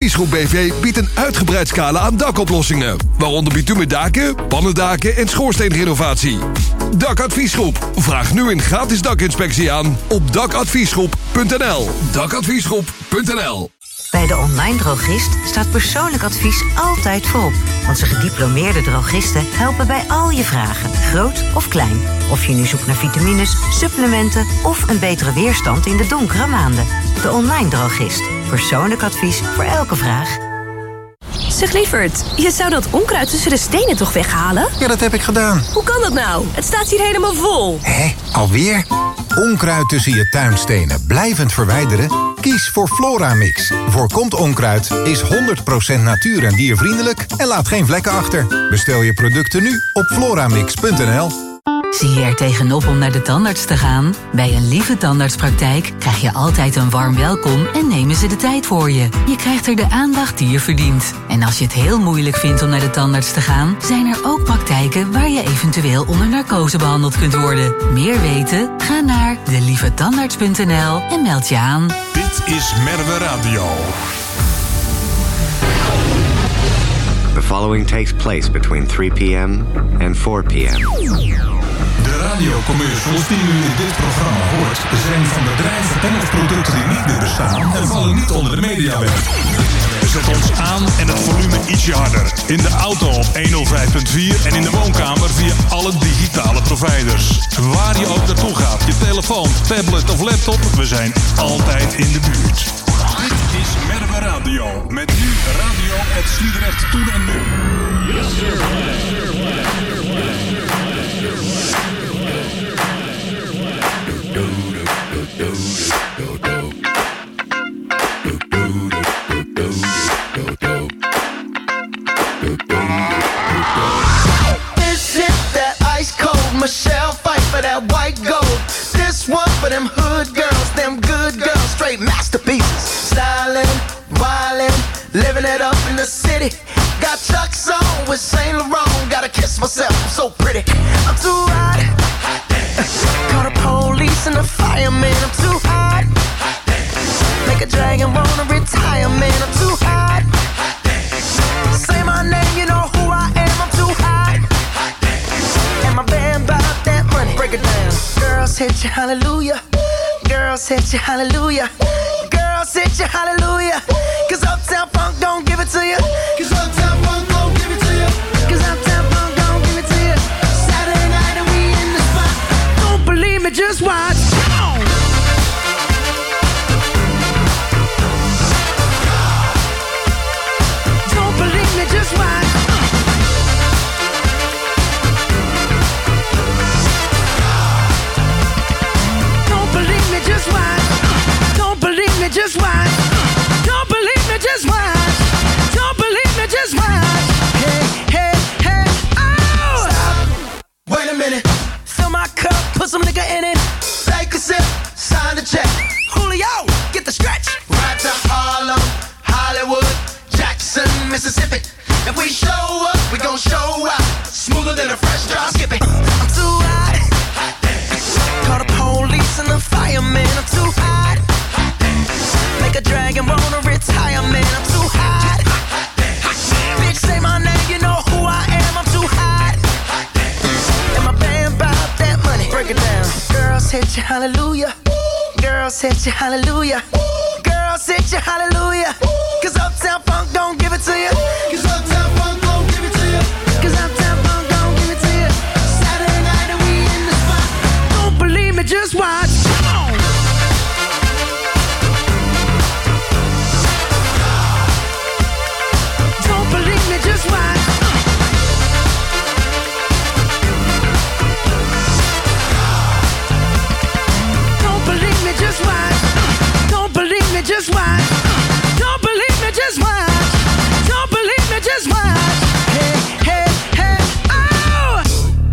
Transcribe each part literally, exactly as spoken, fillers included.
Adviesgroep B V biedt een uitgebreid scala aan dakoplossingen, waaronder bitumen daken, pannendaken en schoorsteenrenovatie. Dakadviesgroep. Vraag nu een gratis dakinspectie aan op dakadviesgroep punt n l. dakadviesgroep punt n l. Bij de online drogist staat persoonlijk advies altijd voorop. Onze gediplomeerde drogisten helpen bij al je vragen, groot of klein. Of je nu zoekt naar vitamines, supplementen of een betere weerstand in de donkere maanden. De online drogist. Persoonlijk advies voor elke vraag. Zeg lieverd, je zou dat onkruid tussen de stenen toch weghalen? Ja, dat heb ik gedaan. Hoe kan dat nou? Het staat hier helemaal vol. Hé, alweer? Onkruid tussen je tuinstenen blijvend verwijderen? Kies voor Floramix. Voorkomt onkruid, is honderd procent natuur- en diervriendelijk en laat geen vlekken achter. Bestel je producten nu op floramix punt n l. Zie je er tegenop om naar de tandarts te gaan? Bij een Lieve Tandartspraktijk krijg je altijd een warm welkom en nemen ze de tijd voor je. Je krijgt er de aandacht die je verdient. En als je het heel moeilijk vindt om naar de tandarts te gaan, zijn er ook praktijken waar je eventueel onder narcose behandeld kunt worden. Meer weten? Ga naar de lieve tandarts punt n l en meld je aan. Dit is Merwe Radio. The following takes place between three p.m. and four p.m. De radiocommercials die u in dit programma hoort zijn van bedrijven en of producten die niet meer bestaan en vallen niet onder de mediawet. Zet ons aan en het volume ietsje harder. In de auto op honderd vijf punt vier en in de woonkamer via alle digitale providers. Waar je ook naartoe gaat, je telefoon, tablet of laptop, we zijn altijd in de buurt. Dit is Merwe Radio. Met nu Radio het Sliedrecht Toen en Nu. Yes, sir. This is that ice cold Michelle fight for that white gold. This one for them hood girls, them good girls, straight masterpieces. Styling, wildin', living it up in the city. Got Chuck's on with Saint Laurent. Gotta kiss myself, I'm so pretty. I'm too hot. Call the police and the fireman. I'm too hot. Make a dragon wanna retire, man. I'm too hot. Say my name, you know who I am. I'm too hot. And my band bought that money. Break it down. Girls hit you, hallelujah. Girls hit you, hallelujah. Girls hit you, hallelujah. Cause Uptown Funk don't give it to you. Cause Uptown Funk don't give it to you. Cause Uptown Funk don't give it to you. Saturday night and we in the spot. Don't believe me, just watch. Come on. Don't believe me, just watch. Don't believe me, just watch. Don't believe me, just watch. Don't believe me, just watch. Don't believe me, just watch. Hey, hey, hey, oh! Stop. Wait a minute. Fill my cup, put some nigga in it. Take a sip, sign the check. Julio, get the stretch. Right to Harlem, Hollywood, Jackson, Mississippi. If we show up, we gon' show out. Smoother than a fresh drop. Skip it. I'm too hot. Call the police and the fireman. I'm too hot. Make a dragon wanna retire, man. I'm too hot. Bitch, say my name, you know who I am. I'm too hot. And my band bought that money. Break it down. Girls hit you, hallelujah. Girls hit you, hallelujah. Girls hit you, hallelujah. Cause Uptown Funk don't give it to you. Cause Uptown Funk don't give it to you. Cause Uptown Funk don't give it to you. Saturday night and we in the spot. Don't believe me, just watch. Come on. Don't believe me, just watch. Don't believe me, just watch. Don't believe me, just watch. Don't believe me, just watch. Don't believe me, just watch. Hey, hey, hey, oh!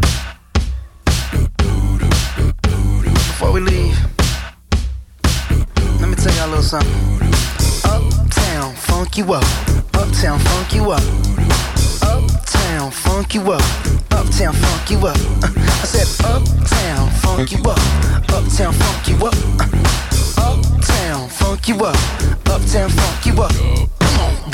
Before we leave, let me tell y'all a little something. Uptown, funk you up. Uptown, funk you up. Uptown, funk you up. Uptown, funk you up. Uh, I said uptown, funk you up. Uptown, funk you up. Uh, uptown, funk you up. Uptown, funk you up. Come on.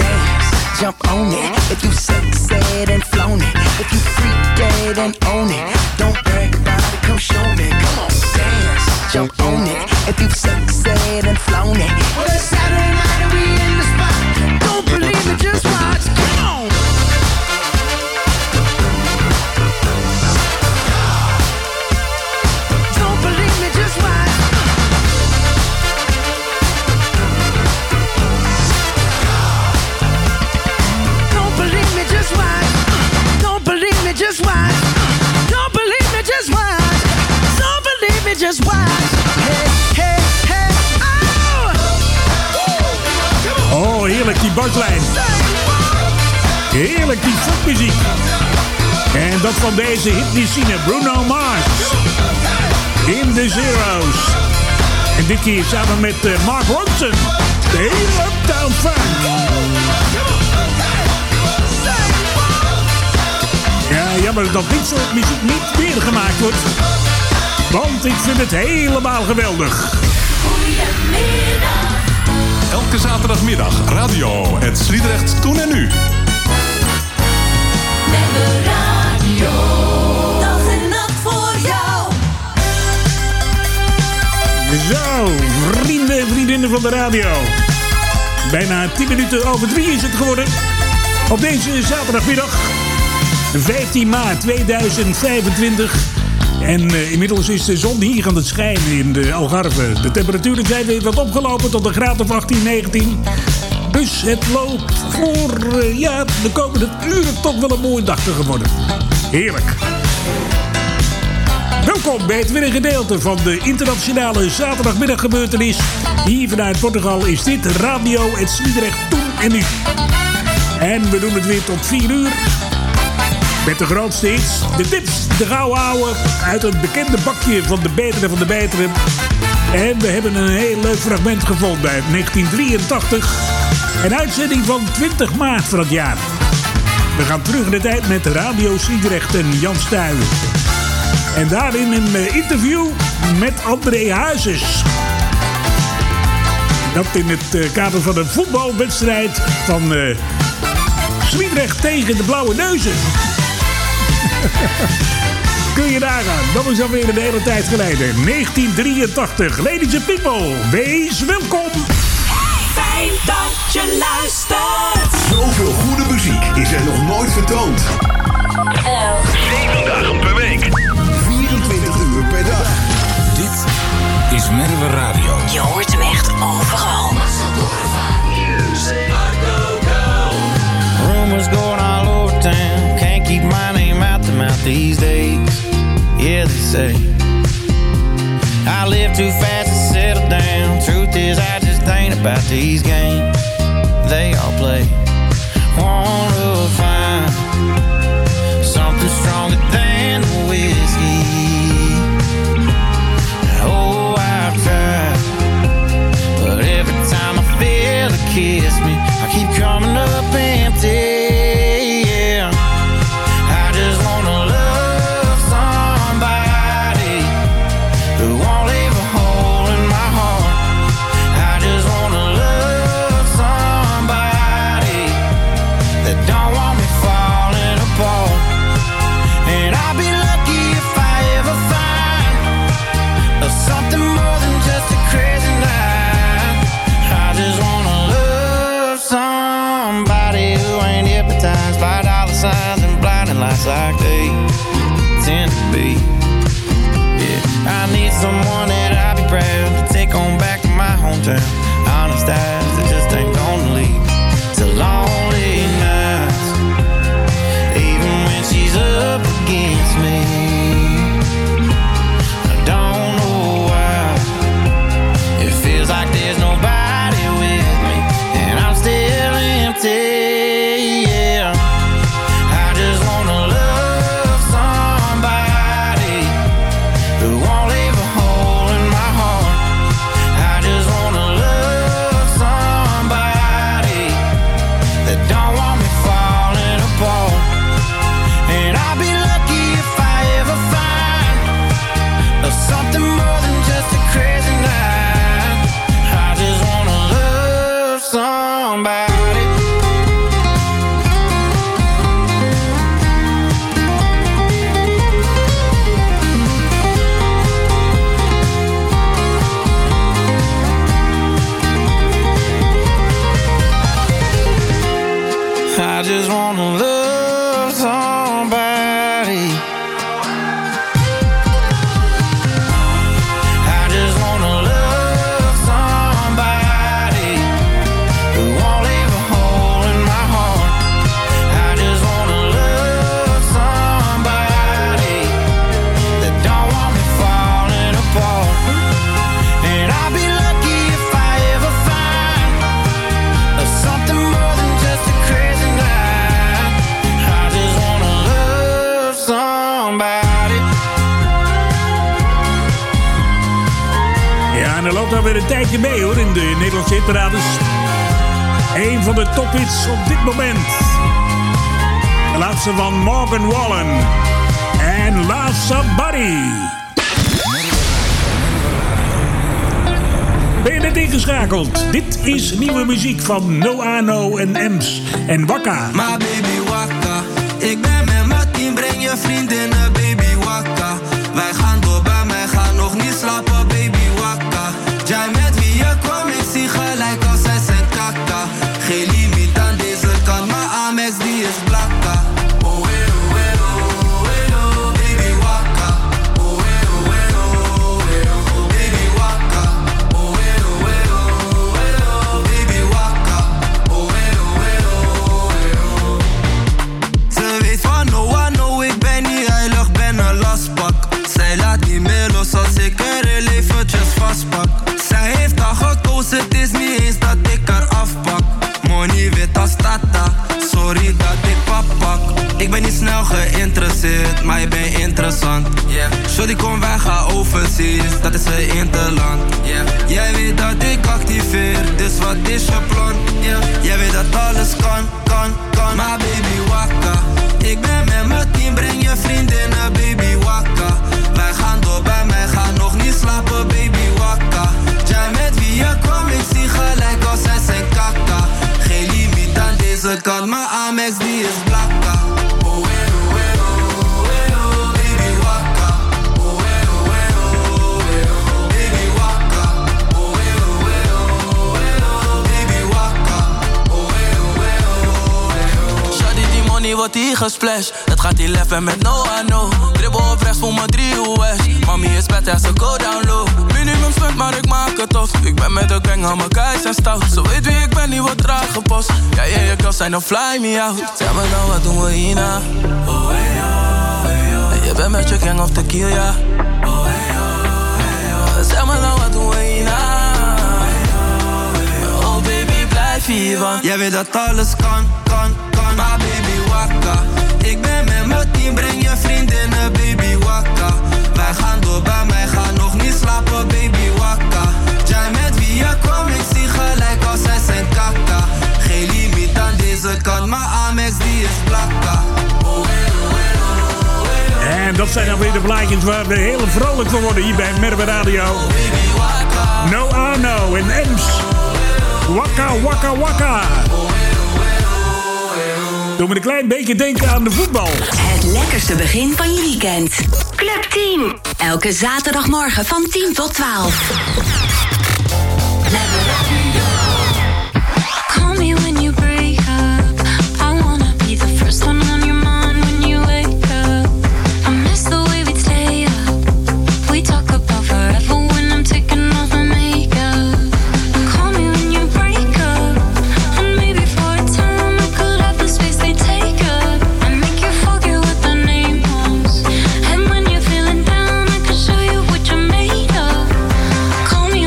jump on it. If you sexed and flown it, if you freaked dead and own it, don't brag about it, come show me. Come on, dance, jump on it. If you sexed and flown it, well it's Saturday night and we in the spot. Don't believe it, just watch. Come on. Don't believe me, just watch. Don't believe me, just watch. Don't believe me, just watch. Don't believe me, just watch. Don't believe me, just watch. Hey, hey, hey, oh! Oh, heerlijk die baslijn. Heerlijk die folkmuziek. En dat van deze hitmachine Bruno Mars. In the Zeros. En dit keer samen met uh, Mark Ronson. De hele Uptown Funk. Ja, jammer dat dit soort muziek niet meer gemaakt wordt. Want ik vind het helemaal geweldig. Goedemiddag. Elke zaterdagmiddag radio het Sliedrecht Toen en Nu. Met de radio. Dag en nacht voor jou. Zo, vrienden en vriendinnen van de radio. Bijna tien minuten over drie is het geworden. Op deze zaterdagmiddag, vijftien maart tweeduizend vijfentwintig. En uh, inmiddels is de zon hier aan het schijnen in de Algarve. De temperaturen zijn weer wat opgelopen tot een graad of achttien, negentien. Dus het loopt voor uh, ja, de komende uren toch wel een mooie dag te worden. Heerlijk. Welkom bij het tweede gedeelte van de internationale zaterdagmiddaggebeurtenis. Hier vanuit Portugal is dit Radio Het Sliedrecht Toen en Nu. En we doen het weer tot vier uur. Met de grootste hits, de tips, de gouden ouwe uit het bekende bakje van de betere van de betere. En we hebben een heel leuk fragment gevonden uit negentien drieëntachtig. Een uitzending van twintig maart van het jaar. We gaan terug in de tijd met Radio Sliedrecht en Jan Stuyven. En daarin een interview met André Hazes. Dat in het kader van een voetbalwedstrijd van uh, Sliedrecht tegen de Blauwe Neuzen. Kun je nagaan, dat is alweer een hele tijd geleden. negentien drieëntachtig, ladies and people, wees welkom. Fijn dat je luistert. Zoveel goede muziek is er nog nooit vertoond. Zeven dagen per week. vierentwintig uur per dag. Dit is Merwe Radio. Je hoort hem echt overal. Rumors going all over town. Can't keep my name out the mouth these days. Yeah, they say I live too fast to settle down. Truth is, I just ain't about these games they all play. Wanna find something stronger than the whiskey. Oh, I've tried, but every time I feel it kiss me, I keep coming up empty. Yeah, I just wanna love somebody who won't leave a hole in my heart. I just wanna love somebody that don't want me falling apart. And I'll be lucky if I ever find something more than just a crazy night. I just wanna love somebody who ain't hypnotized by dollar signs and blinding lights like they tend to be. Yeah, I need someone that I'll be proud to take on back to my hometown. Honest eyes that just ain't gonna lead to lonely nights, even when she's up against me. I don't know why it feels like there's nobody with me, and I'm still empty. Yeah, I just wanna love somebody who won't leave a hole in my heart. I just wanna love somebody just wanna love somebody. I just wanna love somebody who won't leave a hole in my heart. I just wanna love somebody that don't want me falling apart. And I'll be lucky if I ever find something more than just a crazy night. I just wanna love somebody. Ja, en er loopt alweer een tijdje mee hoor in de Nederlandse hitparades. Eén van de tophits op dit moment. De laatste van Morgan Wallen. En Love Somebody. Ben je net ingeschakeld? Dit is nieuwe muziek van No Ano en Ems en Wakka. My baby Wakka. Ik ben met mijn team, breng je vriendinnen, baby Wakka. Wij gaan door, bij mij gaan nog niet slapen, baby Wakka. Jij met wie je kwam, ik zie gelijk als zij zijn kaka. Geen limiet aan deze kant, maar Amex die is blakka. Oh, oh, oh, oh, oh, baby Wakka. Oh, oh, oh, oh, oh, baby Wakka. Oh, oh, oh, oh, oh, baby Wakka. Oh, oh, oh, oh, oh. Ze weet van no one, no, ik ben niet heilig, ben een lastpak. Zij laat niet meer los als ik er heel eventjes vastpak. Zij heeft al gekozen, het is niet eens dat ik haar afpak. Money wit als tata, sorry dat ik pap pak. Ik ben niet snel geïnteresseerd, maar je bent interessant. Yeah. Shorty kom wij gaan overseas, dat is een interland. Yeah. Jij weet dat ik activeer, dus wat is je plan? Yeah. Jij weet dat alles kan, kan, kan. Maar baby Wakka, ik ben met mijn team, breng je vriendinnen, baby Wakka. Wij gaan door, bij mij gaan nog niet slapen, baby Wakka. Jij met wie je kwam, ik zie gelijk als zij zijn kaka. Geen limiet aan deze kant, maar Amex die is blakka. Oh, oh, oh, oh, oh, baby Wakka. Oh, oh, oh, oh, oh, baby Wakka. Oh, oh, oh, oh, oh, baby Wakka. Oh, oh, oh, oh, Shawty, die money wordt hier gesplashed. Het gaat hier leven met no ano. Dribbel op rechts voor mijn drie U S. Mami is bad as a go down low. Minimum stunt, maar ik maak het tof. Ik ben met de gang, aan mijn guys en stout. Zo weet wie ik ben, die wordt raar gepost. Ja, ja, je kan zijn, dan fly me out. Zeg me dan, wat doen we hierna? Oh, hey, oh, hey, oh. En je bent met je gang of tequila. Oh, hey, oh, hey, oh. Zeg me dan, wat doen we hierna? Oh, baby, blijf hier, want jij weet dat alles kan, kan, kan. Maar baby Wakka, ik ben met mijn team, breng je vriendinnen, baby Wakka. Wij gaan door, bij mij gaan nog niet slapen, baby Wakka. Jij met wie je kwam, ik zie gelijk als zij zijn kaka. Geen limiet aan deze kant, maar Amex die is blakka. En dat zijn dan weer de plaatjes waar we heel vrolijk van worden hier bij Merwe Radio. No Ano en Ems. Wakka, wakka, wakka. Doe me een klein beetje denken aan de voetbal. Het lekkerste begin van je weekend. Club tien. Elke zaterdagmorgen van tien tot twaalf. Call me when you break up. I wanna be the first one on your mind when you wake up. I miss the way we'd stay up. We talk about forever when I'm taking off my makeup. Call me when you break up. And maybe for a time I could have the space they take up. And make you forget what the name was. And when you're feeling down I can show you what you're made of. Call me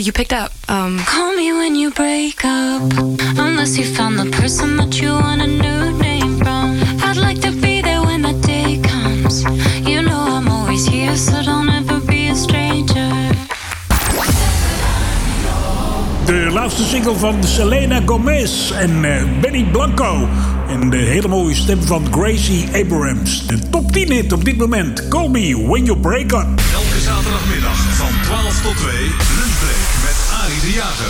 you picked up. Um, Call me when you break up, unless you found the person that you want a new name from. I'd like to be there when the day comes. You know I'm always here, so don't ever be a stranger. De laatste single van Selena Gomez en uh, Benny Blanco. En de hele mooie stem van Gracie Abrams. De top tien hit op dit moment. Call Me When You Break Up. Elke zaterdagmiddag van twaalf tot twee. Lunchbreak met Arie de Jager.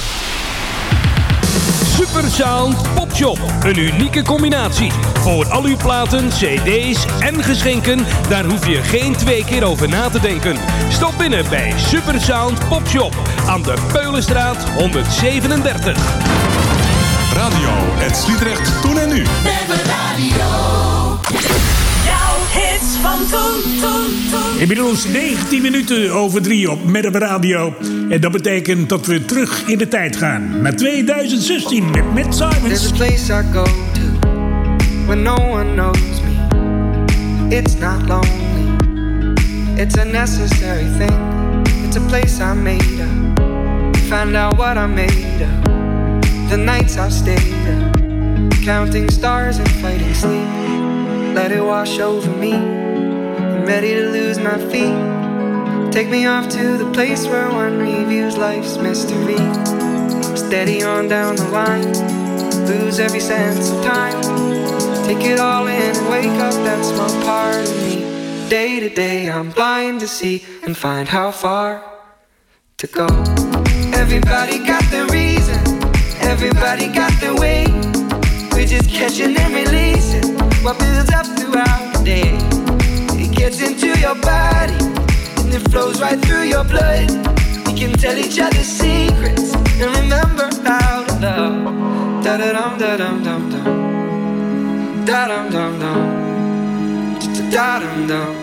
Supersound Popshop. Een unieke combinatie. Voor al uw platen, cd's en geschenken, daar hoef je geen twee keer over na te denken. Stop binnen bij Supersound Popshop aan de Peulenstraat honderdzevenendertig. Radio Het Sliedrecht toen en nu. Merwe Radio. Jouw hits van toen, toen, toen. Inmiddels negentien minuten over drie op Merwe Radio. En dat betekent dat we terug in de tijd gaan. Naar tweeduizend zestien met Matt Simons. There's a place I go to when no one knows me. It's not lonely. It's a necessary thing. It's a place I made up. Find out what I made up. The nights I've stayed up, counting stars and fighting sleep. Let it wash over me. I'm ready to lose my feet. Take me off to the place where one reviews life's mystery. Steady on down the line, lose every sense of time. Take it all in and wake up that small part of me. Day to day I'm blind to see and find how far to go. Everybody got their reason, everybody got their way. We're just catching and releasing what builds up throughout the day. It gets into your body and it flows right through your blood. We can tell each other secrets and remember how to love. Da da dum da dum dum dum. Da dum dum dum. Da dum dum.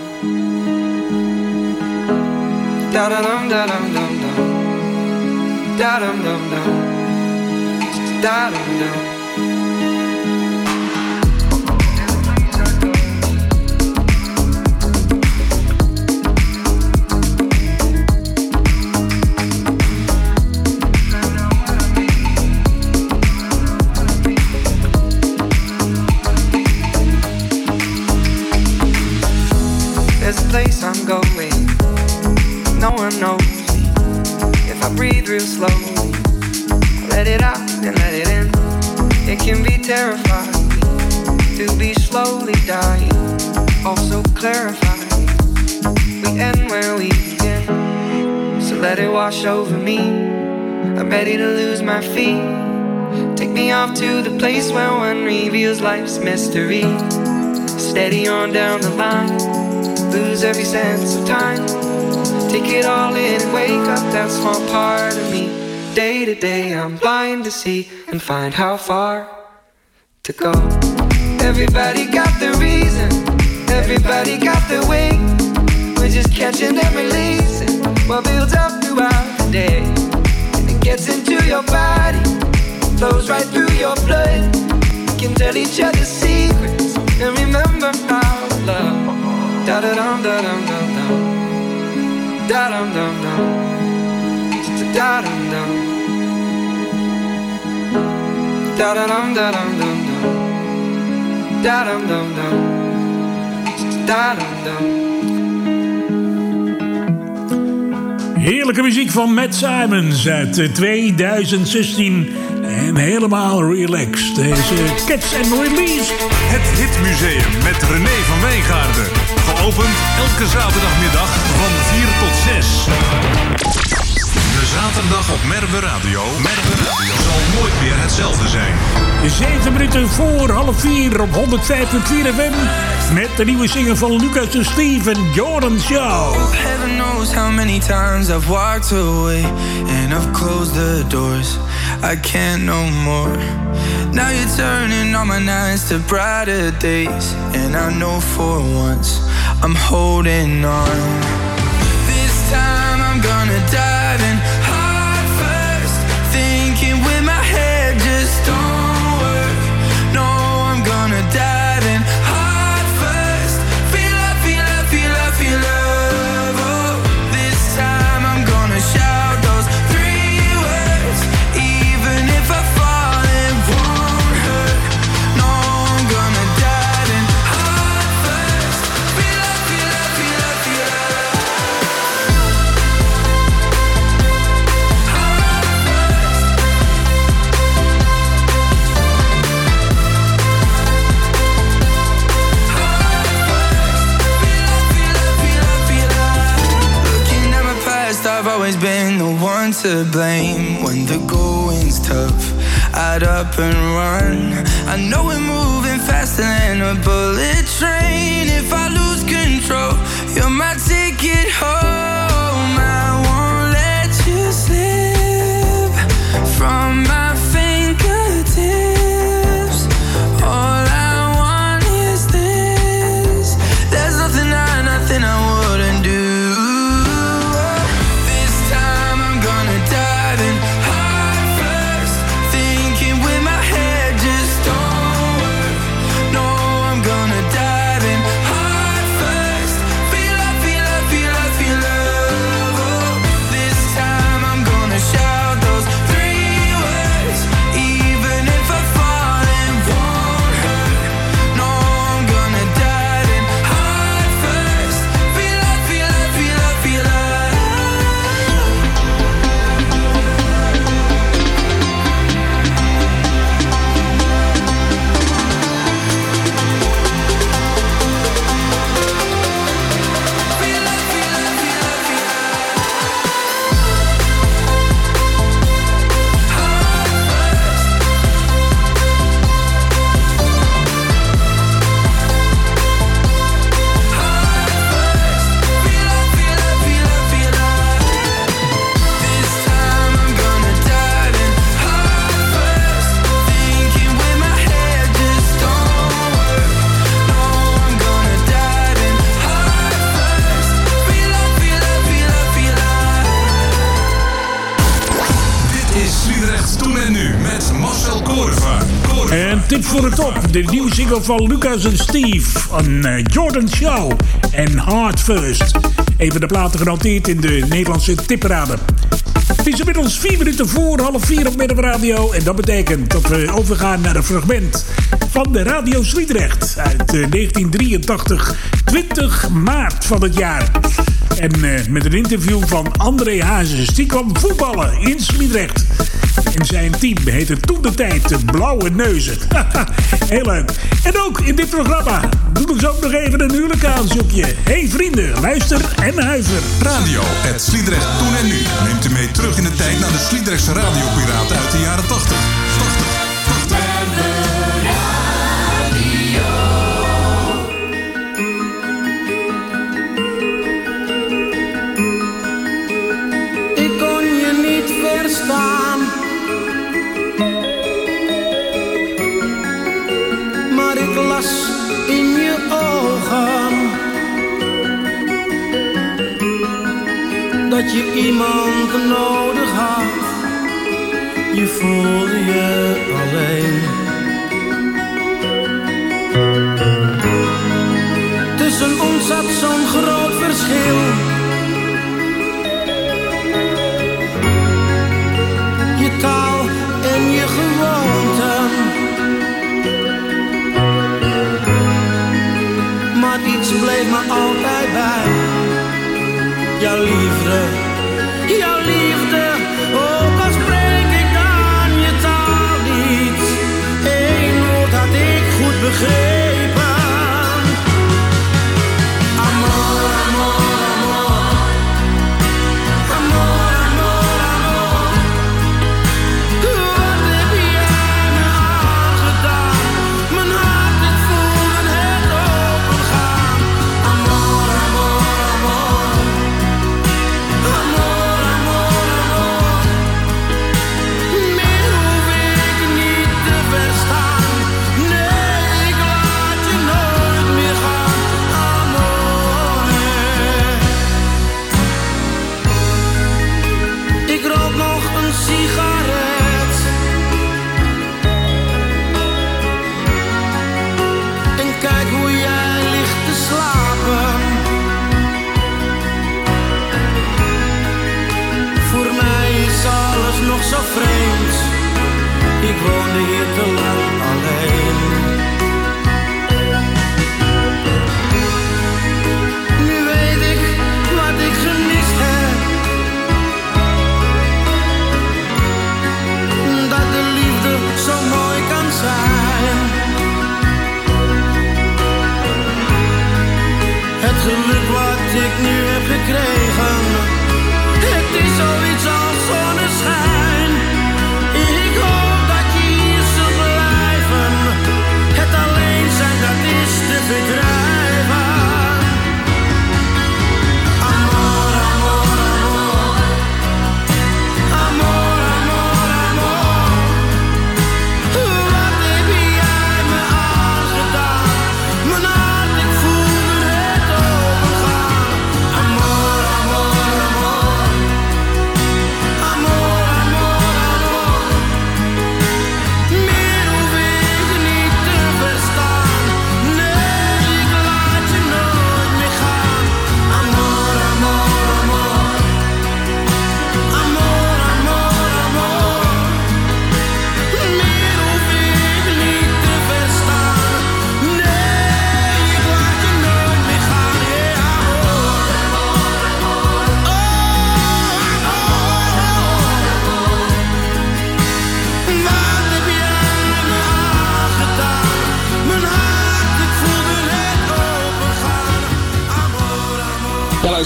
Da da dum da dum dum dum. Da dum dum dum. Da dum dum. There's a place I'm going, no one knows me. If I breathe real slowly, let it out and let it in. It can be terrifying to be slowly dying, also clarifying. We end where we begin, so let it wash over me. I'm ready to lose my feet. Take me off to the place where one reveals life's mystery. Steady on down the line, lose every sense of time. Take it all in and wake up that small part of me. Day to day I'm blind to see and find how far to go. Everybody got their reason, everybody got their way. We're just catching and releasing what builds up throughout the day. And it gets into your body, flows right through your blood. We can tell each other secrets and remember how to love. Da da dum da dum dum dum. Da dum dum dum. Da dum dum. Da da dum da dum dum dum. Da dum dum dum. Da dum dum. Heerlijke muziek van Matt Simons uit tweeduizend zestien. En helemaal relaxed. Deze Catch and Release. Het Hitmuseum met René van Wijngaarden. Geopend elke zaterdagmiddag van vier tot zes. De zaterdag op Merwe Radio. Merwe Radio zal nooit meer hetzelfde zijn. Zeven minuten voor half vier op honderdvijf komma vier F M. Met de nieuwe single van Lucas en Steve en Jordan Shaw. Heaven knows how many times I've walked away and I've closed the doors. I can't no more. Now you're turning all my nights to brighter days, and I know for once I'm holding on. This time I'm gonna dive in heart first, thinking with my head just don't work. No, I'm gonna dive in heart first, feel love, feel love, feel love, feel love. Oh, this time I'm gonna shout those three to blame. When the going's tough, I'd up and run. I know we're moving faster than a bullet train. If I lose control, you're my ticket home. I won't let you slip from my fingertips. All I want is this. There's nothing I, nothing I wouldn't do. This time I'm gonna dive in heart first. Thinking with my head just don't work. No, I'm gonna dive in heart first. Feel love, feel love, feel love, feel love. Oh, this time I'm gonna shout those three words. Even if I fall, it won't hurt. No, I'm gonna dive in heart first. Feel love, feel love, feel love, feel love. En tip voor de top. De nieuwe single van Lucas en Steve van uh, Jordan Shaw en Heart First. Even de platen genoteerd in de Nederlandse tipperaden. Het is inmiddels vier minuten voor half vier op Midden Radio. En dat betekent dat we overgaan naar een fragment van de Radio Sliedrecht uit uh, negentien drieëntachtig, twintig maart van het jaar. En uh, met een interview van André Hazes. Die kwam voetballen in Sliedrecht. En zijn team heette toen de tijd de Blauwe Neuzen. Heel leuk. En ook in dit programma doen we ook nog even een huwelijk aanzoekje. Hey vrienden, luister en huiver. Radio, het Sliedrecht toen en nu. Neemt u mee terug in de tijd naar de Sliedrechtse radiopiraten uit de jaren tachtig. Ik kon je niet verstaan, maar ik las in je ogen dat je iemand nodig had. Je voelde je alleen. Tussen ons zat zo'n groot verschil. Je taal en je gewoonten. Maar iets bleef me altijd bij. Jouw liefde, jouw liefde. Ook al spreek ik dan je taal niet.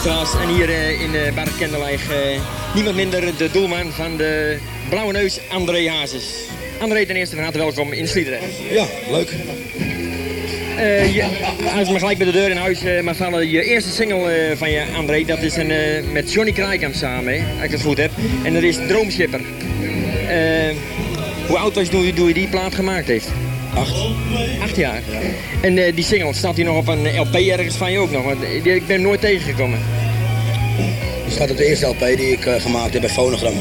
luisteraars. En hier uh, in uh, Bar Kenderlijg uh, niemand minder de doelman van de Blauwe Neus, André Hazes. André, ten eerste van harte welkom in Sliedrecht. Ja, leuk. Uh, je, als we gelijk bij de deur in huis uh, maar vallen, je eerste single uh, van je, André, dat is een, uh, met Johnny Kraaikamp samen, hè, als ik het goed heb. En dat is Droomschipper. Uh, hoe oud was je toen je, toen je die plaat gemaakt heeft? Acht. Acht jaar. Ja. En uh, die single, staat hier nog op een L P ergens van je ook nog? Want ik ben hem nooit tegengekomen. Die staat op de eerste L P die ik uh, gemaakt heb bij Phonogram.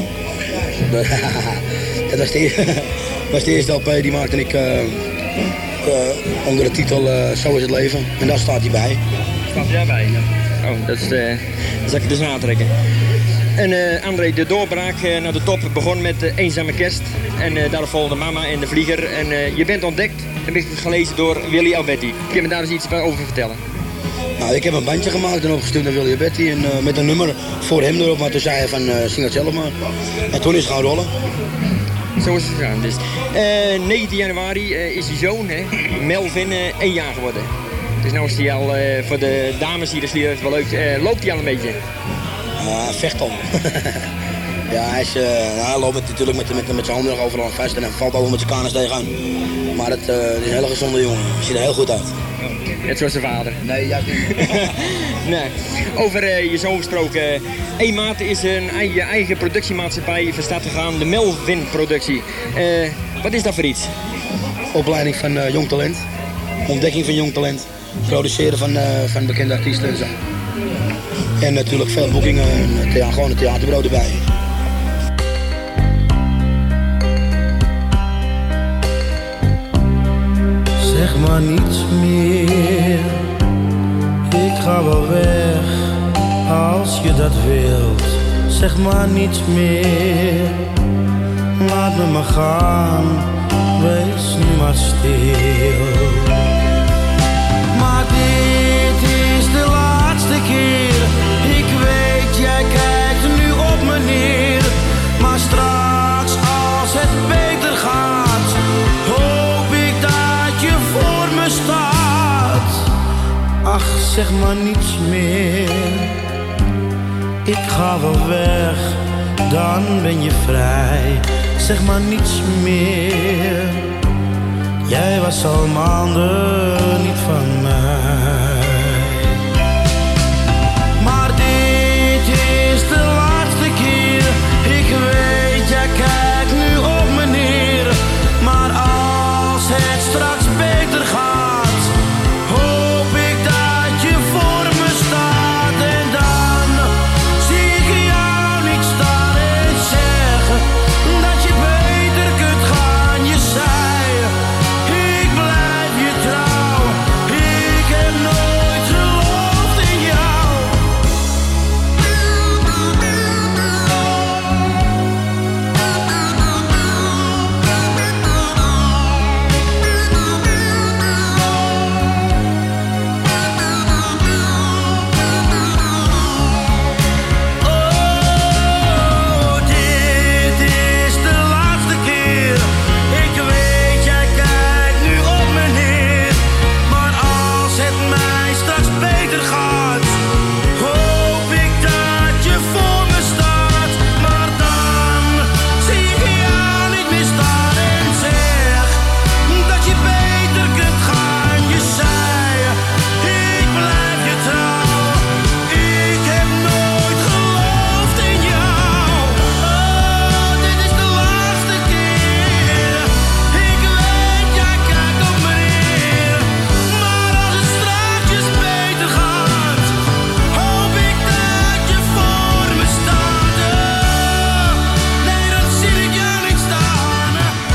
Dat was de, was de eerste L P die maakte ik uh, uh, onder de titel uh, Zo is het leven. En daar staat hij bij. Staat hij daarbij? Ja. Oh, dat is de, dat zal ik dus natrekken. En uh, André, de doorbraak uh, naar de top begon met uh, Eenzame Kerst. En uh, daarop volgde Mama en de Vlieger. En uh, je bent ontdekt, heb ik gelezen, door Willy Alberti. Kun je me daar eens iets over vertellen? Nou, ik heb een bandje gemaakt en opgestuurd naar Willy Alberti. En, uh, met een nummer voor hem erop. Maar toen zei hij van, uh, zing het zelf maar. En toen is het gaan rollen. Zo is het gegaan. Dus. Uh, negentien januari uh, is die zoon, hè, Melvin, uh, één jaar geworden. Dus nu is hij al, uh, voor de dames hier, dus die is wel leuk. Uh, loopt hij al een beetje? Uh, vecht al. Ja, hij, is, uh, nou, hij loopt met, natuurlijk met, met, met zijn handen nog overal vast en hij valt over met zijn kanus tegenaan. Maar het uh, is een hele gezonde jongen. Hij ziet er heel goed uit. Net zoals zijn vader. Nee, juist niet. Nee. Over uh, je zoon gesproken. Eén maat is een eigen, eigen productiemaatschappij van start gegaan, de Melvin productie. Uh, wat is dat voor iets? Opleiding van uh, jong talent. Ontdekking van jong talent. Produceren van, uh, van bekende artiesten en zo. En natuurlijk veel boekingen en thea- gewoon een theaterbureau erbij. Zeg maar niets meer, ik ga wel weg als je dat wilt. Zeg maar niets meer, laat me maar gaan, wees nu maar stil. Maar dit is de laatste keer, ik weet jij kijkt nu op me neer. Maar straks als het beter gaat, hoop ik dat je voor me staat. Ach, zeg maar niets meer, ik ga wel weg, dan ben je vrij. Zeg maar niets meer, jij was al maanden niet van mij. Maar dit is de laatste keer, ik weet jij kijkt nu op me neer. Maar als het straks beter gaat, hoop ik dat je voor me staat. En dan zie ik jou niet staan en zeggen dat je beter kunt gaan. Je zei, ik blijf je trouw, ik heb nooit geloofd in jou. Oh, dit is de laatste keer, ik weet jij kijkt nu op me neer. Maar als het mij straks beter gaat, hoop ik dat je voor me staat. Maar dan zie ik jou niet meer staan en zeg dat je beter kunt gaan. Je zei, ik blijf je trouw, ik heb nooit geloofd in jou. Oh, dit is de laatste keer, ik weet jij kijkt op me neer. Maar als het straks beter gaat, hoop ik dat je voor me staat. Oh, nee, dat zie ik jou niet staan.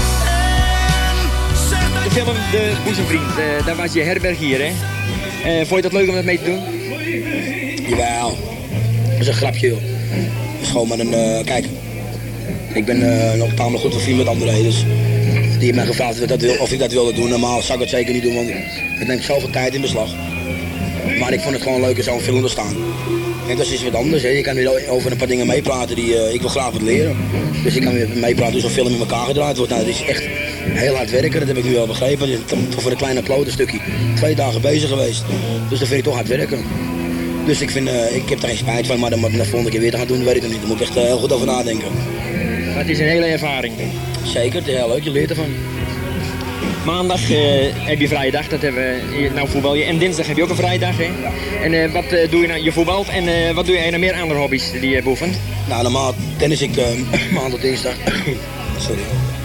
En zeg dat De film De Boezemvriend, uh, daar was je herberg hier, hè? Uh, vond je dat leuk om dat mee te doen? Jawel, dat is een grapje joh. Dat is gewoon maar een, uh, kijk, ik ben uh, nog tamelijk goed vriend met André, dus die heeft mij gevraagd of ik, dat wil, of ik dat wilde doen. Normaal zou ik het zeker niet doen, want het neemt zoveel tijd in beslag. Maar ik vond het gewoon leuk om zo'n film te staan. En dat is iets wat anders, hè. Je kan weer over een paar dingen meepraten die, uh, ik wil graag wat leren. Dus ik kan weer meepraten hoe zo'n film in elkaar gedraaid wordt. Nou, dat is echt heel hard werken, dat heb ik nu wel begrepen. Het is toch voor een kleine klote stukje twee dagen bezig geweest. Dus dat vind ik toch hard werken. Dus ik, vind, uh, ik heb er geen spijt van, maar om dat de volgende keer weer te gaan doen, weet ik nog niet. Daar moet ik echt uh, heel goed over nadenken. Maar het is een hele ervaring. Zeker, het is heel leuk, je leert ervan. Maandag uh, heb je vrije dag, dat hebben we, nou voetbal je. En dinsdag heb je ook een vrije dag, hè? En uh, wat uh, doe je nou? Je voetbalt en uh, wat doe je nog meer andere hobby's die je beoefent? Nou, normaal tennis ik uh, maandag, dinsdag. Sorry.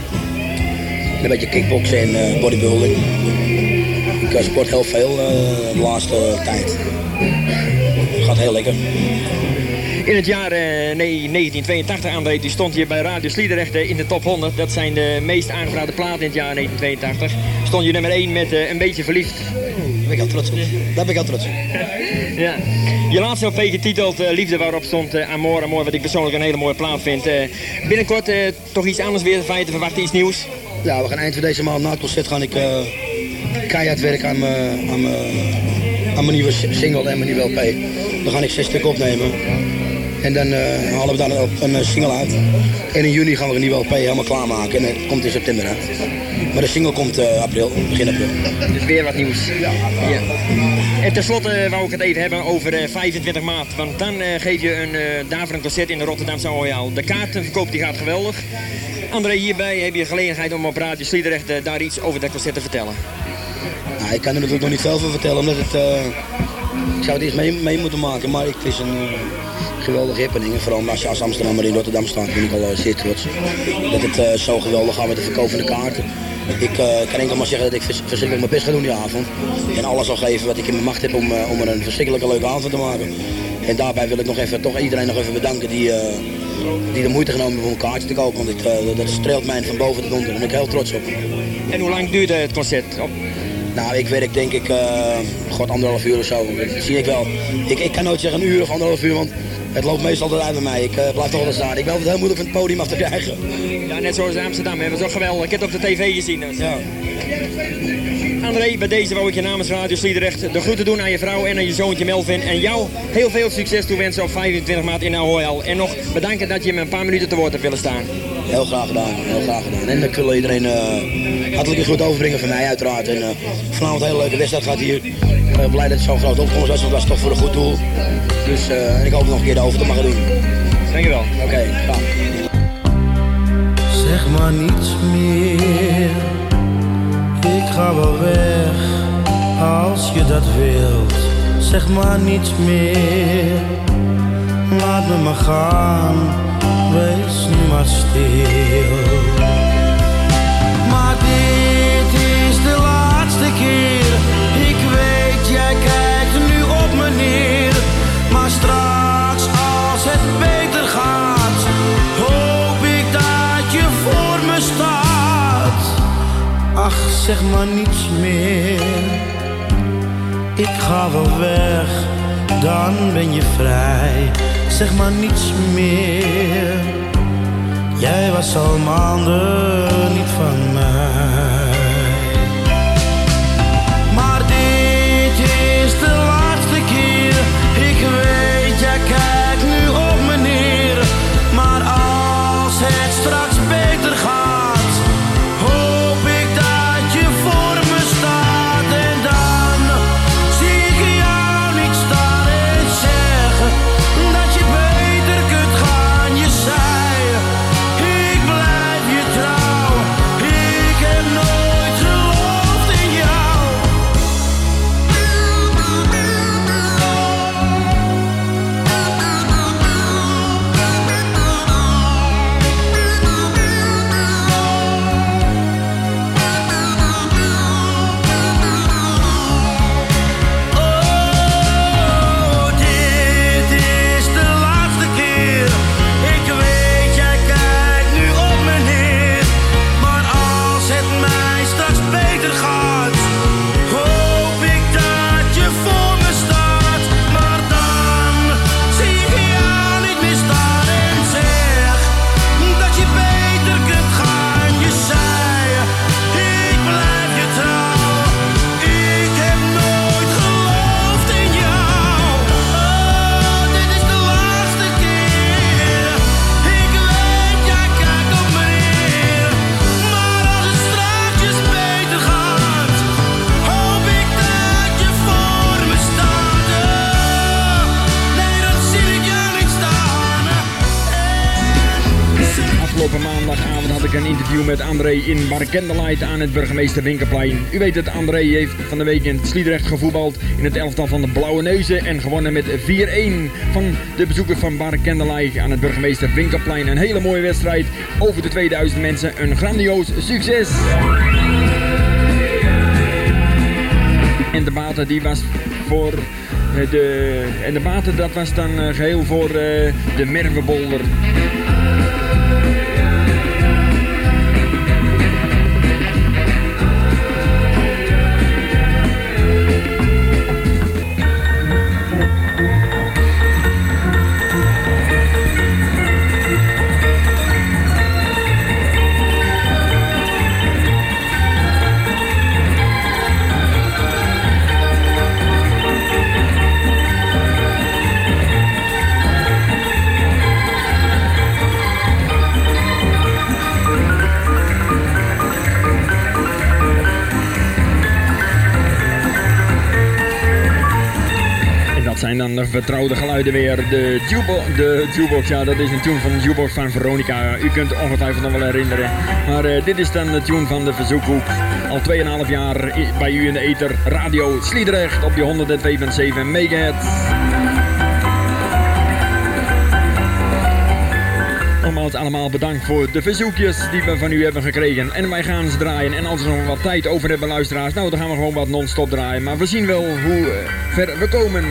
Een beetje kickboksen en uh, bodybuilding. Ik uh, sport heel veel uh, de laatste uh, tijd. Gaat heel lekker. In het jaar uh, negentien tweeëntachtig, André, die stond hier bij Radio Sliedrecht uh, in de top honderd. Dat zijn de meest aangevraagde platen in het jaar negentien tweeëntachtig. Stond je nummer één met uh, Een Beetje Verliefd. Daar ben ik heel trots op. Daar ben ik heel trots op. Ja. Je laatste L P getiteld uh, Liefde, waarop stond uh, Amor, Amor, wat ik persoonlijk een hele mooie plaat vind. Uh, binnenkort uh, toch iets anders weer van je te verwachten, iets nieuws? Ja, we gaan eind van deze maand na het concert gaan ik uh, keihard werken aan mijn aan mijn aan mijn nieuwe single en mijn nieuwe L P. Dan ga ik zes stukken opnemen. En dan uh, halen we daar een, een single uit. En in juni gaan we een nieuwe L P helemaal klaarmaken. En het komt in september uit. Maar de single komt uh, april, begin april. Dus weer wat nieuws. Ja. Ja. En tenslotte uh, wou ik het even hebben over uh, vijfentwintig maart. Want dan uh, geef je een uh, daverend concert in de Rotterdamse Royal. De kaartenverkoop die gaat geweldig. André, hierbij heb je gelegenheid om op Radio Sliedrecht uh, daar iets over dat concert te vertellen. Nou, ik kan er natuurlijk nog niet veel van vertellen, omdat het... Uh, ik zou het eerst mee, mee moeten maken, maar het is een... Uh, geweldige happening. En vooral als je als Amsterdammer in Rotterdam staat, ben ik al uh, zeer trots. Dat het uh, zo geweldig gaat met de verkoop van de kaarten. Ik uh, kan enkel maar zeggen dat ik vers verschrikkelijk mijn best ga doen die avond. En alles zal geven wat ik in mijn macht heb om, uh, om er een verschrikkelijke leuke avond te maken. En daarbij wil ik nog even, toch iedereen nog even bedanken die, uh, die de moeite genomen hebben om een kaartje te kopen. Want ik, uh, dat streelt mij van boven tot onder. Daar ben ik heel trots op. En hoe lang duurt het concert? Op? Nou, ik werk denk ik, uh, god anderhalf uur of zo. Dat zie ik wel. Ik, ik kan nooit zeggen een uur of anderhalf uur, want het loopt meestal altijd uit bij mij. Ik uh, blijf toch wel staan. Ik ben altijd heel moeilijk van het podium af te krijgen. Ja, net zoals in Amsterdam. Dat is toch geweldig. Ik heb het op de tv gezien. Dus. Ja. André, bij deze wou ik je namens Radio Sliedrecht de groeten doen aan je vrouw en aan je zoontje Melvin. En jou heel veel succes toewensen op vijfentwintig maart in Ahoyal. En nog bedanken dat je me een paar minuten te woord hebt willen staan. Heel graag gedaan, heel graag gedaan. En ik wil iedereen uh, hartelijk goed overbrengen van mij uiteraard. En uh, vanavond een hele leuke wedstrijd gaat hier. Ik ben blij dat het zo'n groot opkomst was, want dat is toch voor een goed doel. Dus uh, en ik hoop nog een keer de over te mogen doen. Dankjewel. Oké, okay, graag. Zeg maar niets meer. Ik ga wel weg als je dat wilt. Zeg maar niets meer. Laat me maar gaan. Wees nu maar stil. Maar dit is de laatste keer. Ik weet, jij kijkt nu op me neer. Maar straks als het beter gaat, hoop ik dat je voor me staat. Ach, zeg maar niets meer. Ik ga wel weg, dan ben je vrij. Zeg maar niets meer. Jij was al maanden niet van mij. Maar dit is de laatste keer. Ik weet, jij kijkt nu op me neer. Maar als het straks beter gaat, hoop ik dat je voor me staat. En dan zie ik jou niet staan en zeggen dat je beter kunt gaan. Je zei, ik blijf je trouw. Ik heb nooit interview met André in Bar Candlelight aan het Burgemeester Winkelplein. U weet het, André heeft van de week in Sliedrecht gevoetbald in het elftal van de Blauwe Neuzen en gewonnen met vier-een van de bezoekers van Bar Candlelight aan het Burgemeester Winkelplein. Een hele mooie wedstrijd, over de tweeduizend mensen, een grandioos succes. En de bate die was voor de... En de bate dat was dan geheel voor uh, de Merwebolder. Zijn dan de vertrouwde geluiden weer. De jukebox, de jukebox, ja, dat is een tune van de jukebox van Veronica. U kunt het ongetwijfeld nog wel herinneren. Maar uh, dit is dan de tune van de Verzoekhoek. Al twee komma vijf jaar bij u in de ether. Radio Sliedrecht op je honderdtwee komma zeven megahertz. Nogmaals allemaal bedankt voor de verzoekjes die we van u hebben gekregen. En wij gaan ze draaien. En als we nog wat tijd over hebben, luisteraars, nou dan gaan we gewoon wat non-stop draaien. Maar we zien wel hoe uh, ver we komen.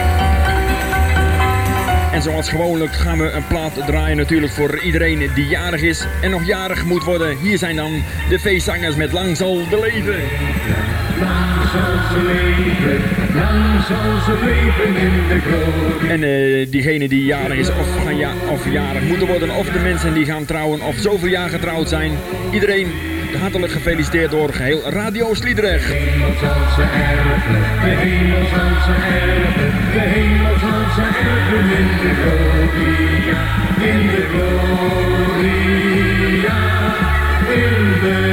En zoals gewoonlijk gaan we een plaat draaien natuurlijk voor iedereen die jarig is en nog jarig moet worden. Hier zijn dan de feestzangers met Lang zal de leven. Lang zal ze leven, lang zal ze leven in de glorie. En uh, diegene die jarig is of, gaan ja, of jarig moeten worden, of de mensen die gaan trouwen of zoveel jaar getrouwd zijn. Iedereen hartelijk gefeliciteerd door geheel Radio Sliedrecht. De hemel zal ze erven, de hemel zal ze erven, de hemel zal ze erven in de gloria, in de gloria, in de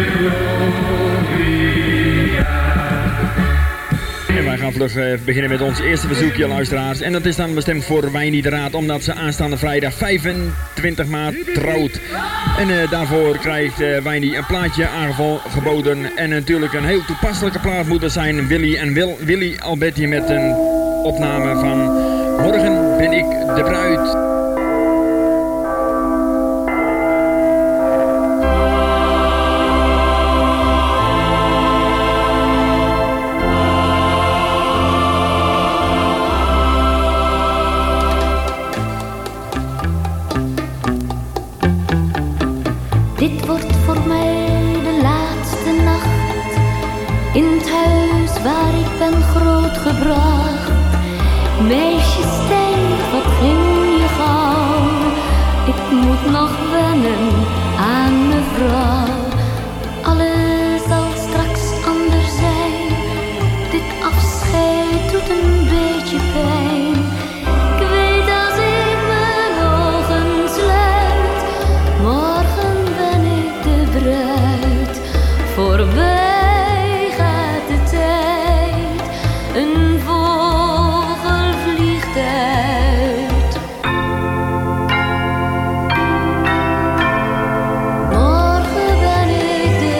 gloria. En wij gaan vlug uh, beginnen met ons eerste verzoekje, luisteraars. En dat is dan bestemd voor Wijnie de Raad, omdat ze aanstaande vrijdag vijfentwintig maart trouwt. En uh, daarvoor krijgt uh, Wijnie een plaatje aangeboden. En natuurlijk een heel toepasselijke plaat moet er zijn. Willy en Wil, Willy Alberti met een opname van Morgen ben ik de bruid. Dit wordt voor mij de laatste nacht in het huis waar ik ben grootgebracht. Meisje Stijn, wat ging je gauw? Ik moet nog wennen aan mevrouw. Alles zal straks anders zijn. Dit afscheid doet een beetje pijn. Ik weet als ik mijn ogen sluit, morgen ben ik de bruid. Voorbij gaat de tijd, een vogel vliegt uit. Morgen ben ik de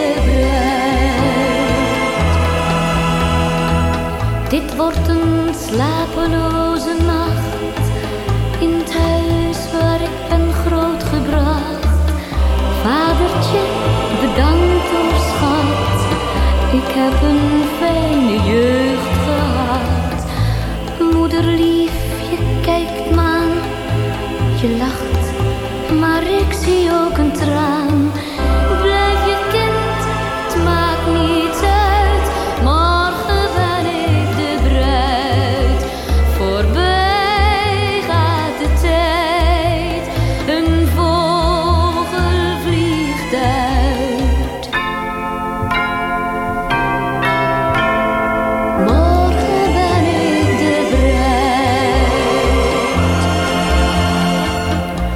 bruid. Dit wordt een slapeloze nacht in het huis waar ik ben grootgebracht. Vadertje, bedankt hoor schat, ik heb een fijne jeugd gehad. Moeder lief, je kijkt me aan, je lacht, maar ik zie ook een traan. Blijf je kind, het maakt niet uit, morgen ben ik de bruid. Voorbij gaat de tijd, een vogel vliegt uit. Morgen ben ik de bruid.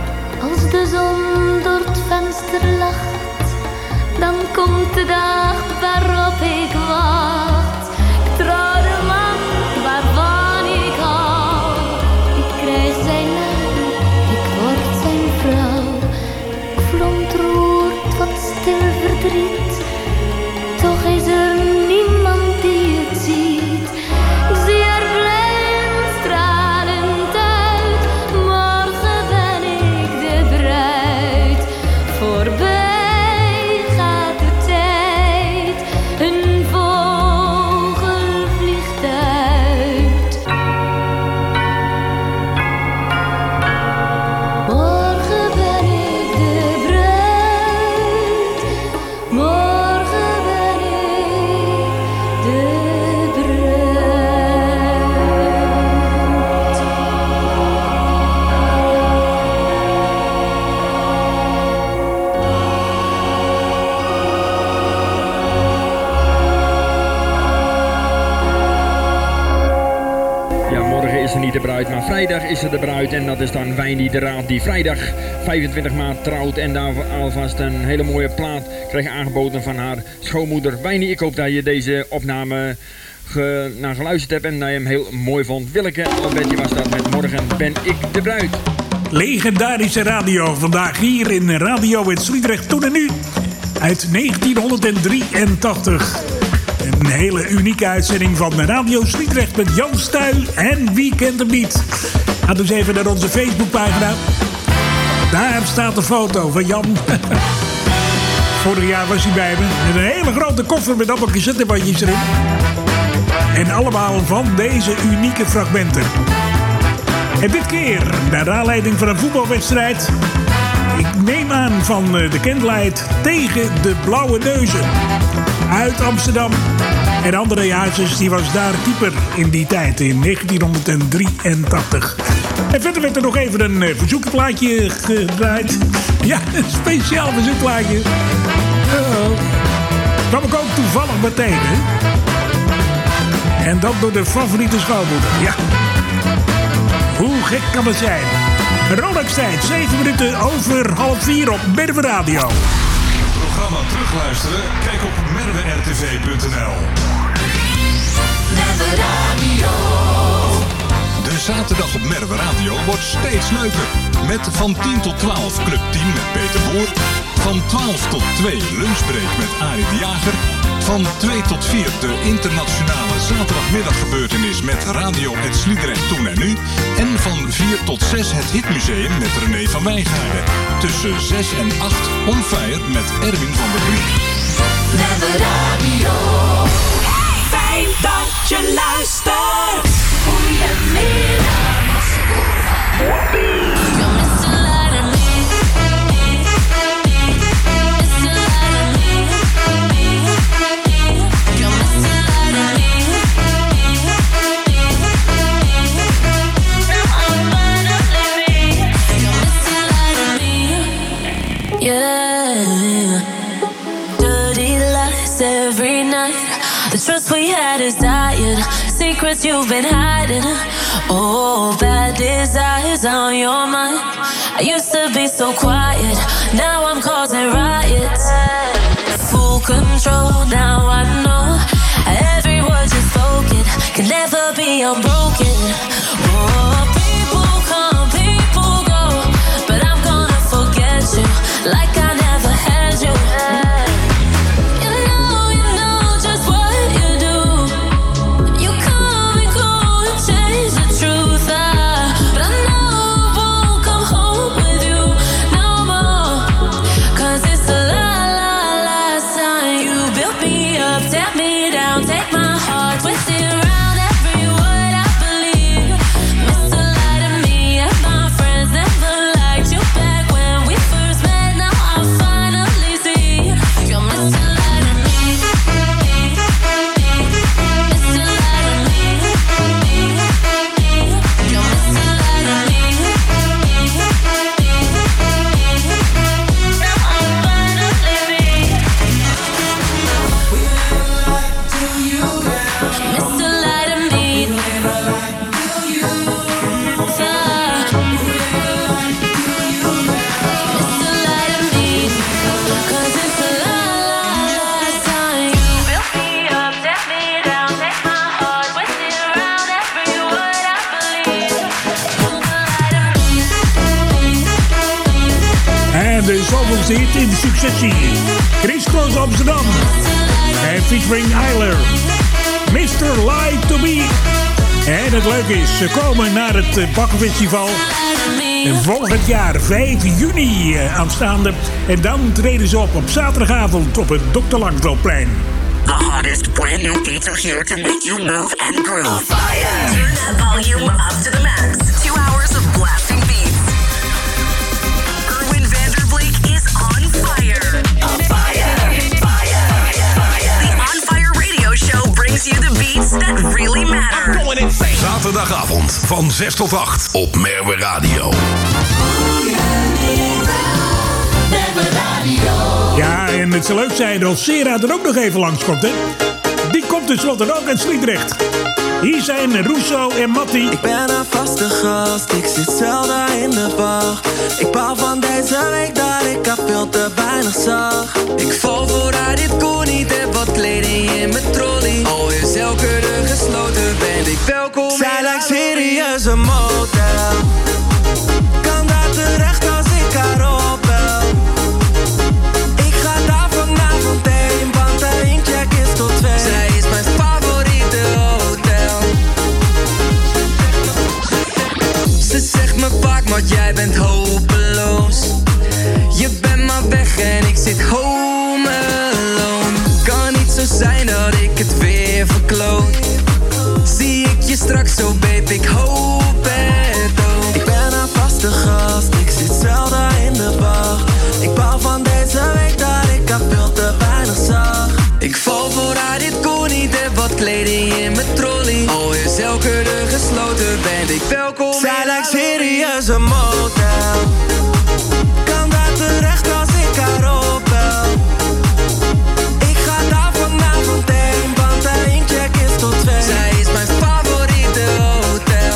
niet de bruid, maar vrijdag is er de bruid. En dat is dan Wijnie de Raad die vrijdag vijfentwintig maart trouwt. En daar alvast een hele mooie plaat krijgt aangeboden van haar schoonmoeder. Wijnie, ik hoop dat je deze opname ge, naar geluisterd hebt en dat je hem heel mooi vond. Willeke Albertje was dat met Morgen ben ik de bruid. Legendarische radio vandaag hier in Radio in Sliedrecht toen en nu. Uit negentienhonderddrieëntachtig. Een hele unieke uitzending van Radio Sliedrecht met Jan Stuy en Wie kent hem niet. Ga dus even naar onze Facebookpagina. Daar staat een foto van Jan. Vorig jaar was hij bij me. Met een hele grote koffer met allemaal cassettebandjes erin. En allemaal van deze unieke fragmenten. En dit keer, naar aanleiding van een voetbalwedstrijd. Ik neem aan van de Candlelight tegen de Blauwe Neuzen. Uit Amsterdam. En André Hazes, die was daar keeper in die tijd, in negentienhonderddrieëntachtig. En verder werd er nog even een uh, verzoekplaatje gedraaid. Ja, een speciaal verzoekplaatje. Uh-oh. Kwam ik ook toevallig bij tegen. En dat door de favoriete schoonmoeder. Ja. Hoe gek kan het zijn? Rolex-tijd, zeven minuten over half vier op Merwe Radio. Programma terugluisteren? Kijk op merwe r t v punt n l. Merwe Radio. De zaterdag op Merwe Radio wordt steeds leuker. Met van tien tot twaalf Club tien met Peter Boer. Van twaalf tot twee Lunchbreak met Arie de Jager. Van twee tot vier de internationale zaterdagmiddaggebeurtenis met Radio Het Sliedrecht toen en nu. En van vier tot zes het Hitmuseum met René van Wijngaarden. Tussen zes en acht On Fire met Erwin van der Vliet. Merwe Radio. Fijn dat je luistert. Goedemiddag. Yeah, dirty lies every night. The trust we had is dying. Secrets you've been hiding. Oh, bad desires on your mind. I used to be so quiet. Now I'm causing riots. Full control. Now I know every word you spoken can never be unbroken. Oh, people come, people go, but I'm gonna forget you. Like I never had you. You know, you know just what you do. You come and go and change the truth. I, but I know I won't come home with you no more. Cause it's the la la last time you built me up, tear me down, take my heart, twist it around every word I believe. Mister Lie to me and my friends never liked you back when we first met. Finally see you're Mister Lie to me. Mister Lie to me. You're Mister Lie to me. Now I'm finally me. We never lied to you, girl. Mister Lie to me. We never lied to you. En de zoveelste hit in successie. Chris Cross Amsterdam. En featuring Eiler. mister Lie to Me. En het leuke is, ze komen naar het Bakkenfestival. Volgend jaar, vijf juni aanstaande. En dan treden ze op op zaterdagavond op het dokter Langveldplein. The hottest brand new beats are here to make you move and groove. On fire! Turn that volume up to the max. Two hours of blasting beats. Erwin Vanderbleek is on fire. On fire! Fire! Fire! The On Fire radio show brings you the beats that really matter. I'm going insane. Zaterdagavond van zes tot acht op Merwe Radio. Ja, en het zou leuk zijn als Sera er ook nog even langskomt, hè? die komt tenslotte ook uit Sliedrecht. Hier zijn Russo en Matti. Ik ben een vaste gast, ik zit zelden in de bar. Ik baal van deze week dat ik er veel te weinig zag. Ik val vooruit, dit kon niet, heb wat kleding in mijn trolley. Al is elke deur gesloten, ben ik welkom. Zij lijkt serieus een motel. Kan dat terecht als ik haar opbel? Ik ga daar vanavond heen, want de incheck is tot twee. Zij is mijn favoriete hotel. Ze zegt me vaak, maar jij bent hopeloos. Je bent maar weg en ik zit home alone. Kan niet zo zijn dat ik het weer verkloot. Zie ik je straks zo, babe, ik hoop het ook. Ik ben een vaste gast, ik zit zelden in de bar. Ik baal van deze week dat ik er veel te weinig zag. Ik val vooruit, dit kon niet, heb wat kleding in mijn trolley. Al is elke deur gesloten, ben ik welkom. Zij lijkt serieus een motel. Kan dat terecht als ik haar opbel? Ik ga daar vanavond heen, want de incheck is tot twee. Zij is mijn favoriete hotel.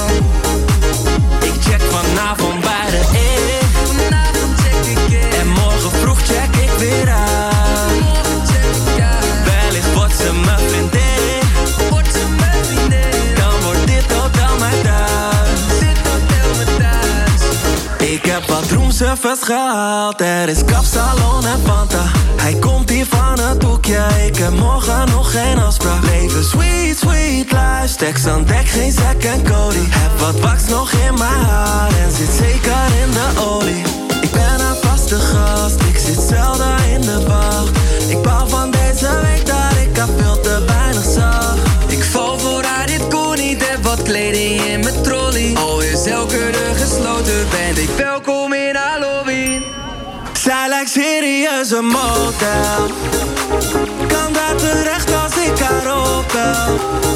Ik check vanavond bij de E. Vanavond check ik in. En morgen vroeg check ik weer uit. Morgen check ik uit. Wellicht wordt ze mijn vriendin. Wordt ze mijn vriendin. Dan wordt dit hotel mijn thuis. Dit hotel mijn thuis. Ik heb wat roomservice gehaald. Er is kapsalon en Fanta. Hij komt hier van het hoekje. Ik heb morgen nog geen afspraak. Leven sweet, sweet life. Stacks aan dek, geen Zack en Cody. Heb wat wax nog in mijn haar. En zit zeker in de olie. Ik ben een vaste gast. Ik zit zelden in de bar. Ik baal van deze week dat ik er veel te weinig zag. Ik val vooruit, dit kon niet. Heb wat kleding in mijn trolley. Al is elke deur gesloten, ben ik welkom in haar lobby. Zij lijkt serieus een motel. Kan dat terecht als ik haar opbel?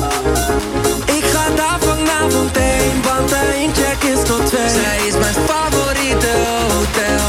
Ik ga daar vanavond heen, want de incheck is tot twee. Zij is mijn favoriete hotel.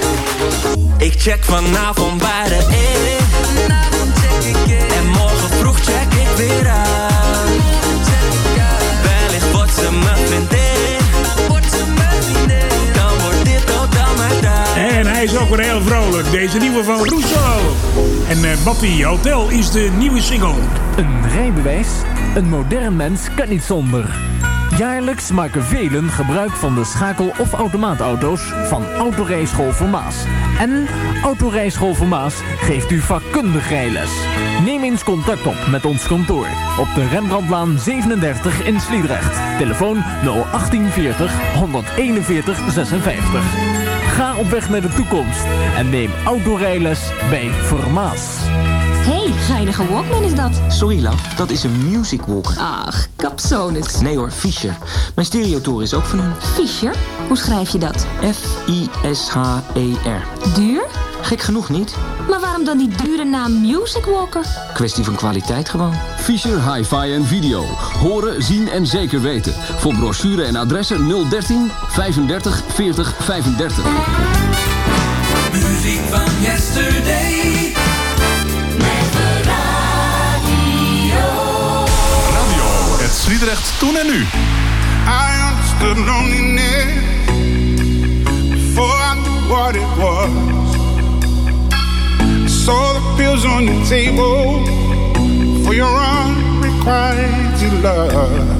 Ik check vanavond bij de E. Vanavond check ik in. En morgen vroeg check ik weer uit. Wellicht wordt ze mijn vriendin. Wordt ze mijn vriendin. Dan wordt dit hotel mijn thuis. En hij is ook weer heel vrolijk. Deze nieuwe van Russo. En uh, Matti, Hotel is de nieuwe single. Een rijbewijs? Een modern mens kan niet zonder. Jaarlijks maken velen gebruik van de schakel- of automaatauto's van Autorijschool Vermaas. En Autorijschool Vermaas geeft u vakkundig rijles. Neem eens contact op met ons kantoor op de Rembrandtlaan zevenendertig in Sliedrecht. Telefoon nul achttien veertig honderdeenenveertig zesenvijftig. Ga op weg naar de toekomst en neem autorijles bij Vermaas. Hey, geinige Walkman is dat. Sorry, love, dat is een Music Walker. Ach, kapsonus. Nee hoor, Fischer. Mijn stereotoren is ook van hun. Fischer? Hoe schrijf je dat? F I S H E R. Duur? Gek genoeg niet. Maar waarom dan die dure naam Music Walker? Kwestie van kwaliteit gewoon. Fischer Hi-Fi en Video. Horen, zien en zeker weten. Voor brochure en adressen nul dertien vijfendertig veertig vijfendertig. Muziek van yesterday. Radio, het Sliedrecht toen en nu. I understood loneliness before I knew what it was. I saw the pills on your table for your unrequited love.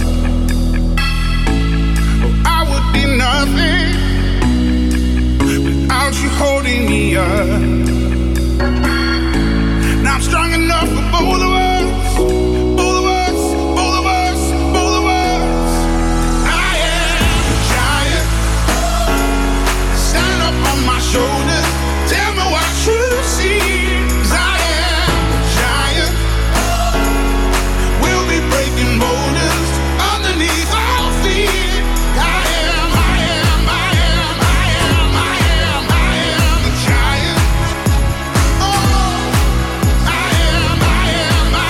Oh, I would be nothing without you holding me up. Now I'm strong enough for both of us. Shoulders, tell me what you see. 'Cause I am a giant. We'll be breaking boulders underneath our feet. I am, I am, I am, I am, I am, I am a giant. Oh, I am, I am, I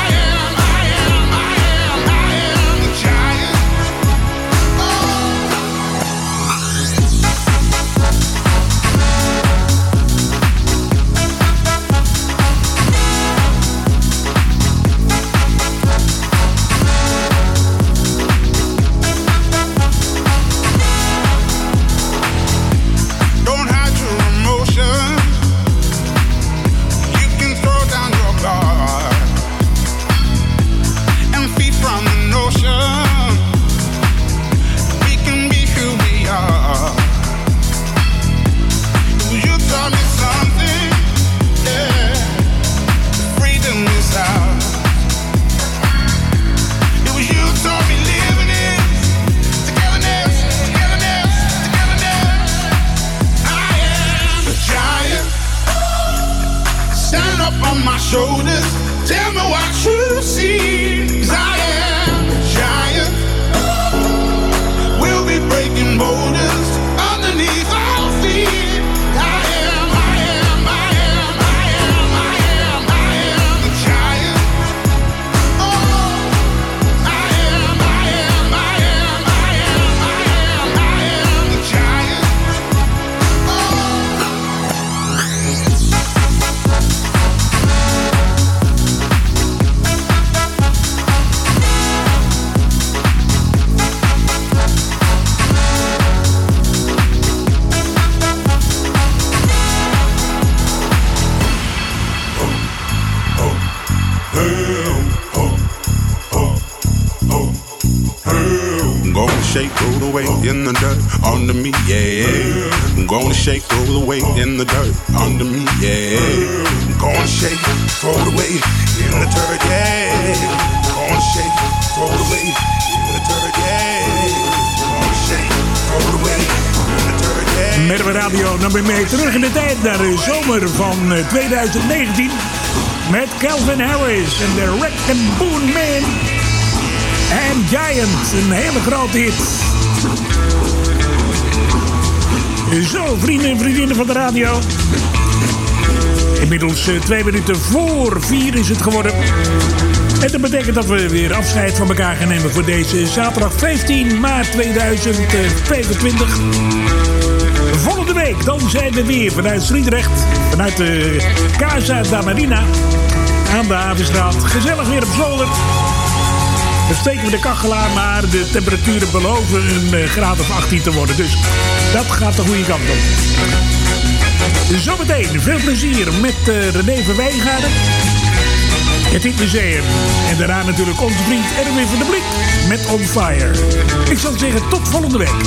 shake, throw the weight in the dirt under me, yeah. I'm gonna shake, throw the weight in the dirt under me, yeah. I'm gonna shake, throw the weight in the dirt, yeah. I'm gonna shake, throw the weight in the dirt, yeah. I'm gonna shake, throw the weight in the dirt, yeah. Met mijn radio dan weer mee terug in de tijd naar de zomer van twintig negentien. Met Calvin Harris en de Wreck and Boone Man. En Giant, een hele grote hit. Zo, vrienden en vriendinnen van de radio. Inmiddels uh, twee minuten voor vier is het geworden. En dat betekent dat we weer afscheid van elkaar gaan nemen voor deze zaterdag vijftien maart tweeduizend vijfentwintig. Volgende week, dan zijn we weer vanuit Sliedrecht, vanuit de Casa da Marina aan de Havenstraat. Gezellig weer op zolder. Dan steken we de kachel aan, maar de temperaturen beloven een graad of achttien te worden. Dus dat gaat de goede kant op. Zometeen veel plezier met uh, René van Wijngaarden. Het Hitmuseum. En daarna natuurlijk onze vriend Erwin van der Blik met On Fire. Ik zal zeggen tot volgende week.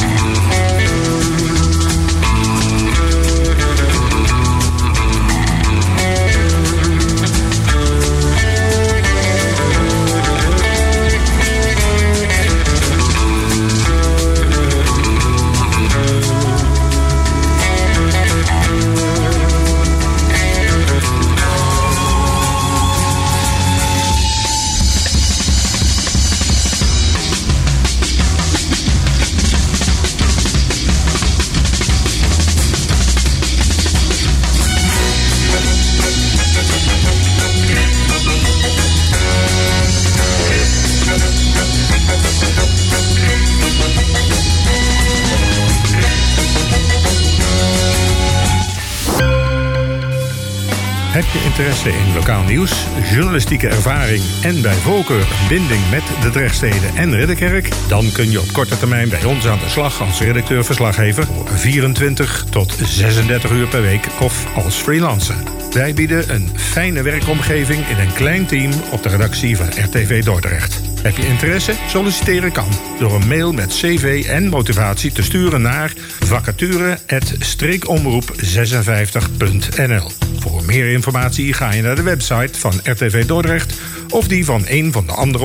Heb je interesse in lokaal nieuws, journalistieke ervaring en bij voorkeur een binding met de Drechtsteden en Ridderkerk? Dan kun je op korte termijn bij ons aan de slag als redacteur-verslaggever voor vierentwintig tot zesendertig uur per week of als freelancer. Wij bieden een fijne werkomgeving in een klein team op de redactie van R T V Dordrecht. Heb je interesse? Solliciteren kan door een mail met cv en motivatie te sturen naar vacature apenstaartje streekomroep zesenvijftig punt n l. Voor meer informatie ga je naar de website van R T V Dordrecht of die van een van de andere